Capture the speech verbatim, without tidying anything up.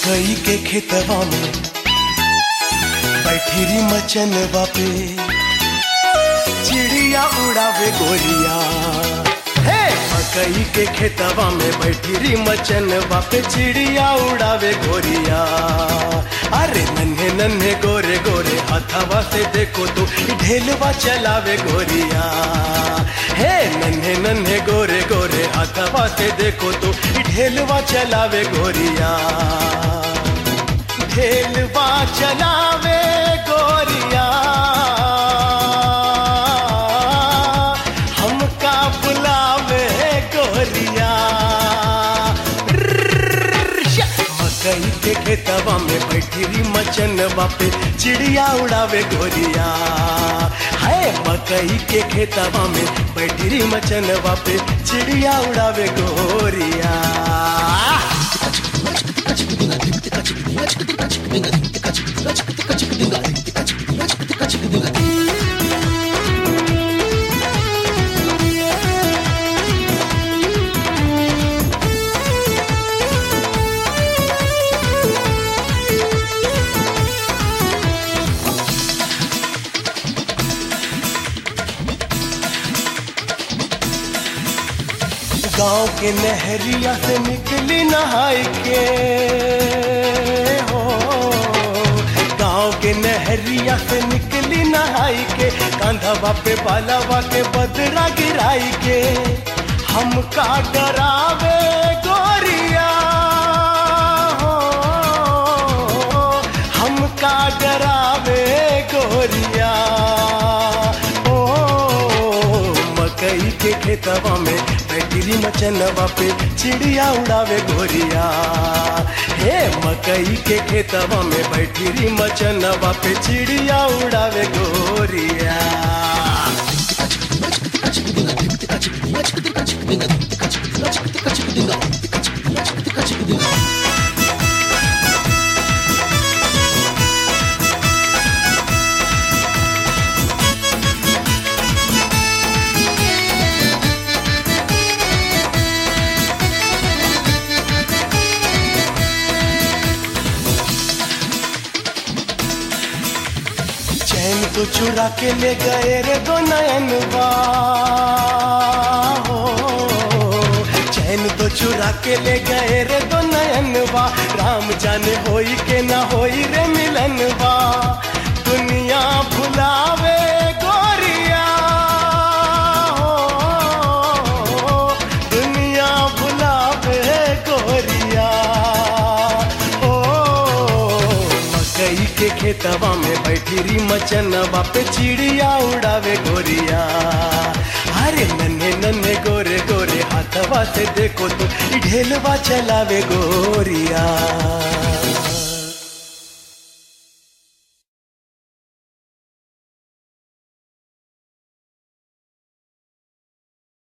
मकई के खेतवा में बैठी री मचनवा पे चिड़िया उड़ावे गोरिया। हे मकई के खेतवा में बैठी री मचनवा पे चिड़िया उड़ावे गोरिया। अरे नन्हे नन्हे गोरे गोरे हाथवा से देखो तो ढेलवा चलावे गोरिया। हे नन्हे नन्हे गोरे गोरे हाथवा से देखो तो ढेलवा चलावे गोरिया। ढेलवा चलावे गोरिया हमका बुलावे गोरिया। मकई के खेतवा में बैठी री मचनवा पे चिड़िया उड़ावे गोरिया। हाय मकई के खेतवा में बैठी री मचनवा पे चिड़िया उड़ावे गोरिया। गांव के नहरिया से निकली नहाई के हो। गांव के नहरिया से निकली नहाई के कांधवा पे बालावा के बदरा गिराई के हमका डरावे गोरिया हो। हमका डरावे गोरिया ओ मकई के खेतवा में बैठी मचनवा पे चिड़िया उड़ावे गोरिया। हे मकई के खेतवा में बैठी री मचनवा पे चिड़िया उड़ावे गोरिया। चैन तो चुरा के ले गए रे दो नयनवा हो। चैन तो चुरा के ले गए रे दो नयनवा राम जाने होई के ना होई रे मिलनवा। दुनिया भुलावे गोरिया हो। दुनिया भुलावे गोरिया ओ मकई के खेतवा में बैठी री मचनवा पे चिड़िया उड़ावे गोरिया। अरे नन्हे नन्हे गोरे गोरे हाथवा से देखो तो ढेलवा चलावे गोरिया।